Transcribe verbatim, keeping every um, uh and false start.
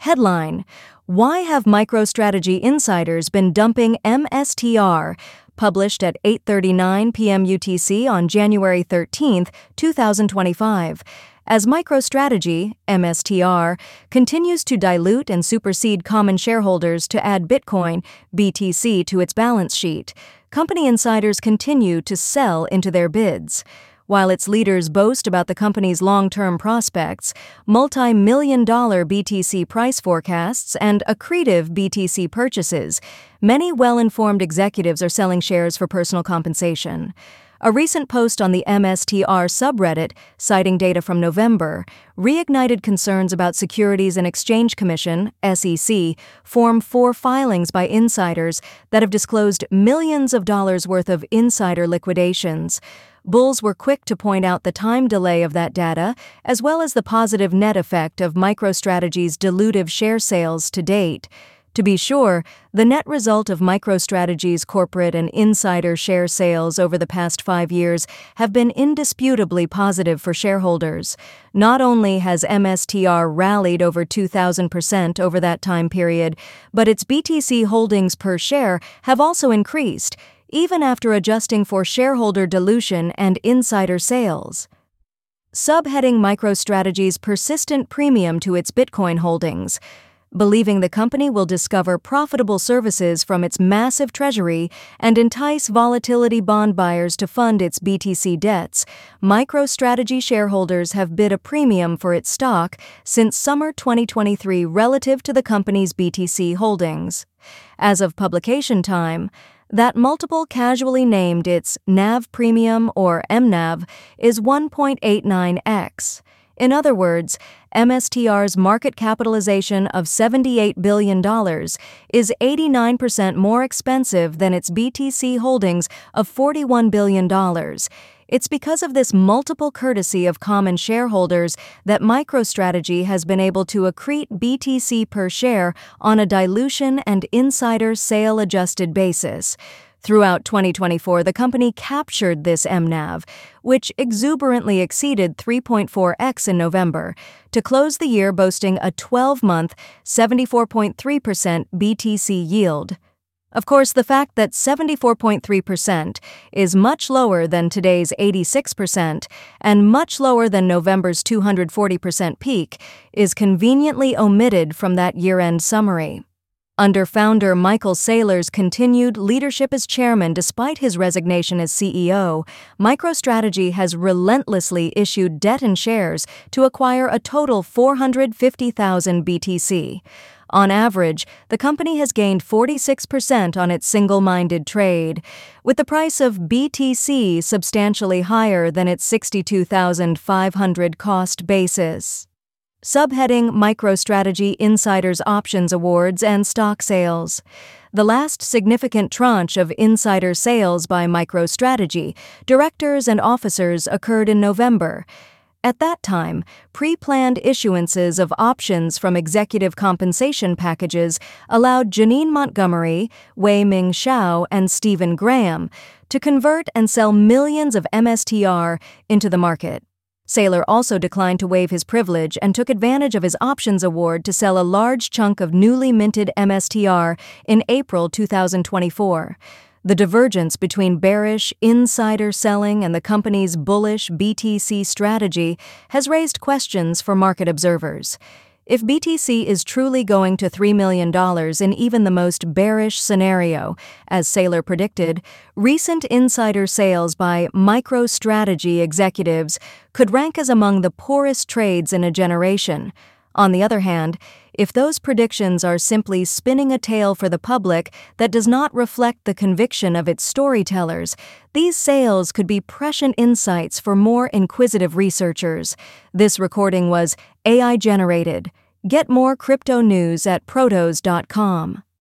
Headline: Why have MicroStrategy insiders been dumping M S T R? Published at eight thirty-nine p m U T C on January thirteenth, two thousand twenty-five. As MicroStrategy, M S T R, continues to dilute and supersede common shareholders to add Bitcoin, B T C, to its balance sheet, company insiders continue to sell into their bids. While its leaders boast about the company's long-term prospects, multi-million dollar B T C price forecasts, and accretive B T C purchases, many well-informed executives are selling shares for personal compensation. A recent post on the M S T R subreddit, citing data from November, reignited concerns about Securities and Exchange Commission, S E C, Form four filings by insiders that have disclosed millions of dollars worth of insider liquidations. Bulls were quick to point out the time delay of that data, as well as the positive net effect of MicroStrategy's dilutive share sales to date. To be sure, the net result of MicroStrategy's corporate and insider share sales over the past five years have been indisputably positive for shareholders. Not only has M S T R rallied over two thousand percent over that time period, but its B T C holdings per share have also increased, even after adjusting for shareholder dilution and insider sales. Subheading: MicroStrategy's persistent premium to its Bitcoin holdings. Believing the company will discover profitable services from its massive treasury and entice volatility bond buyers to fund its B T C debts, MicroStrategy shareholders have bid a premium for its stock since summer twenty twenty-three relative to the company's B T C holdings. As of publication time, that multiple casually named its N A V premium, or M NAV, is one point eight nine x. In other words, M S T R's market capitalization of seventy-eight billion dollars is eighty-nine percent more expensive than its B T C holdings of forty-one billion dollars. It's because of this multiple courtesy of common shareholders that MicroStrategy has been able to accrete B T C per share on a dilution and insider sale-adjusted basis. Throughout twenty twenty-four, the company captured this M NAV, which exuberantly exceeded three point four x in November, to close the year boasting a twelve-month, seventy-four point three percent B T C yield. Of course, the fact that seventy-four point three percent is much lower than today's eighty-six percent and much lower than November's two hundred forty percent peak is conveniently omitted from that year-end summary. Under founder Michael Saylor's continued leadership as chairman despite his resignation as C E O, MicroStrategy has relentlessly issued debt and shares to acquire a total four hundred fifty thousand B T C. On average, the company has gained forty-six percent on its single-minded trade, with the price of B T C substantially higher than its sixty-two thousand five hundred cost basis. Subheading: MicroStrategy Insiders Options Awards and Stock Sales. The last significant tranche of insider sales by MicroStrategy, directors and officers, occurred in November. At that time, pre-planned issuances of options from executive compensation packages allowed Janine Montgomery, Wei Ming Shao, and Stephen Graham to convert and sell millions of M S T R into the market. Saylor also declined to waive his privilege and took advantage of his options award to sell a large chunk of newly minted M S T R in April two thousand twenty-four. The divergence between bearish insider selling and the company's bullish B T C strategy has raised questions for market observers. If B T C is truly going to three million dollars in even the most bearish scenario, as Saylor predicted, recent insider sales by MicroStrategy executives could rank as among the poorest trades in a generation. On the other hand, if those predictions are simply spinning a tale for the public that does not reflect the conviction of its storytellers, these sales could be prescient insights for more inquisitive researchers. This recording was A I generated. Get more crypto news at protos dot com.